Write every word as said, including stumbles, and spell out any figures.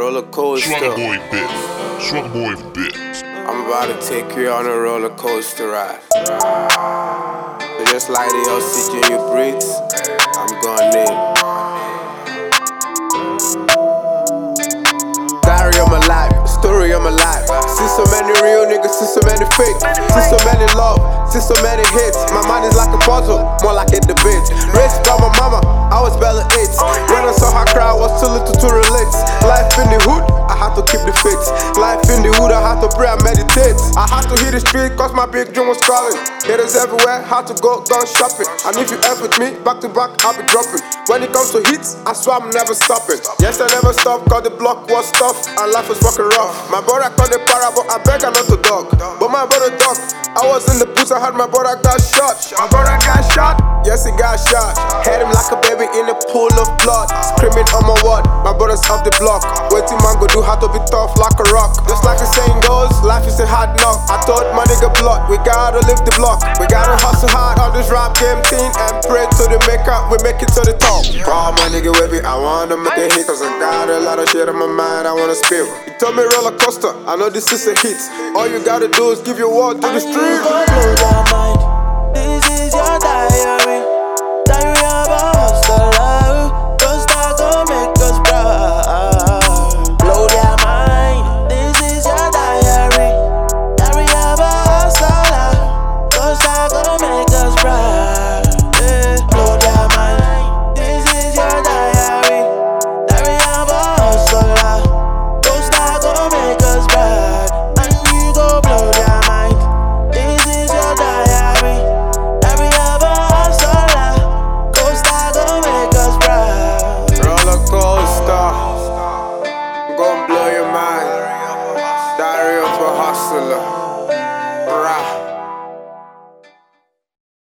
roller coaster. Swagger boy bit. Swagger boy bit. I'm about to take you on a roller coaster ride. So just like the oxygen you breathe, I'm going in. Diary of my life, story of my life. See so many real niggas, see so many fake. See so many love, see so many hits. My mind is like a puzzle, more like a debate. Raised by my mama, I was barely eight. When I saw her cry, I was too little to relate. Life in the hood, I had to keep the faith. Life in the hood, I had to pray and meditate. I had to hit the street cause my big dream was calling. Haters everywhere, had to go gun shopping. And if you F with me, back to back, I'll be dropping. When it comes to hits, I swear I'm never stopping. Yes, I never stopped cause the block was tough and life was fucking rough. My brother called the para, but I beg her not to dog. But my brother dog, I was in the booth, I had my brother got shot. My brother got shot, yes he got shot. Had him like a baby in a pool of blood. Screaming on my word, my brother's off the block. Waiting man go do how to be tough like a rock. Just like the saying goes, life is a hard knock. I told my nigga blood, we gotta live the block. We gotta hustle hard on this rap game thing and pray to the maker, we make it to the top. Oh my nigga with me, I wanna make a hit cause I got a lot of shit on my mind I wanna spill. You told me roller coaster, I know this is a hit. All you gotta do is give your word to the street. Blow their mind. This is your diary. Diary of a hustler. Those that gon' make us proud. Blow their mind. This is your diary. Diary of a hustler. Those that gon' make us proud. Yeah. Blow their mind. This is your diary. Diary of a hustler. Those that gon' make us proud. And you go blow their mind. This is your diary. Diary of a hustler. Ghost that gon' make us proud. Roller coaster, gon' blow your mind. Diary of a hustler.